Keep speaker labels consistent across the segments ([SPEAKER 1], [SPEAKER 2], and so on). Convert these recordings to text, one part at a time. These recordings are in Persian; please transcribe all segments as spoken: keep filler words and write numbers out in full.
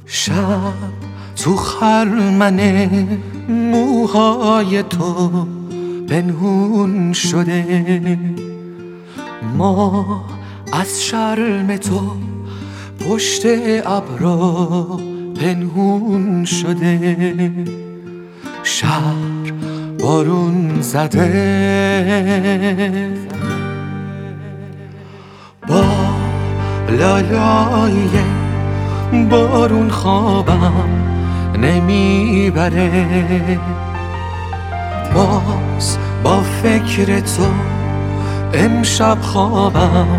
[SPEAKER 1] شب تو خرمن موهای تو پنهون شده، ما از شرم تو پشت ابرا پنهون شده. شهر بارون زده، با لالای بارون خوابم نمیبره، باز با فکر تو امشب خوابم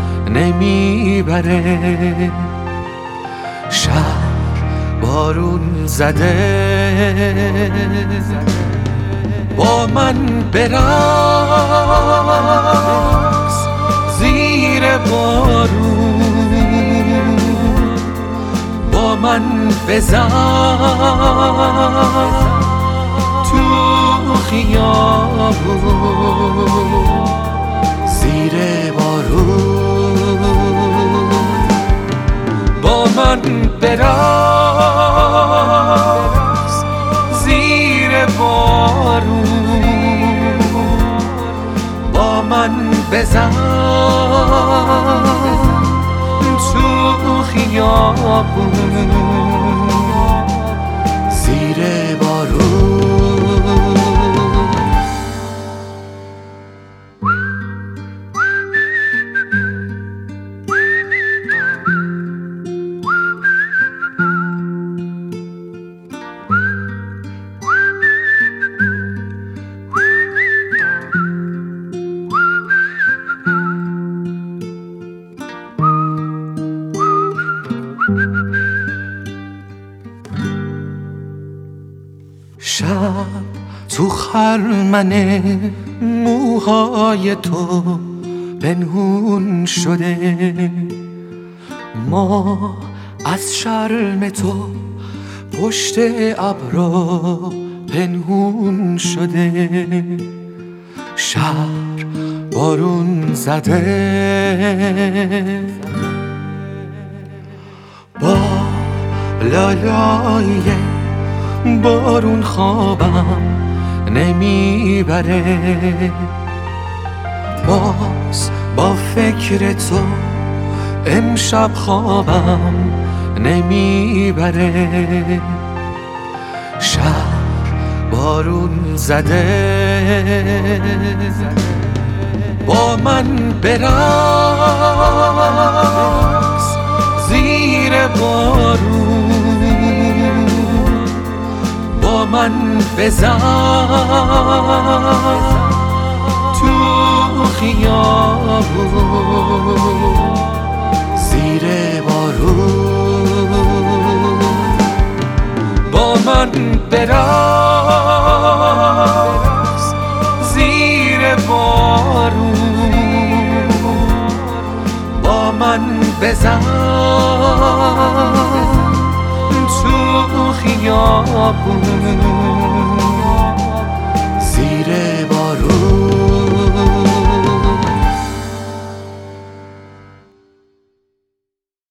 [SPEAKER 1] نمیبره. شهر بارون زده، با من برقص زیر بارون، با من بزن تو خیابون زیر بارون، با من برقص زیر بارون، با من بزن تو خیابون زیر بارون. شب تو خرمن موهای تو پنهون شده، ما از شرم تو پشت ابرا پنهون شده. شهر بارون زده، با لالای بارون خوابم نمیبره، باز با فکر تو امشب خوابم نمیبره. شهر بارون زده، با من برقص زیر بارون، با من بزن تو خیابون زیر بارون، با من برقص زیر بارون، با من بزن تو خیابون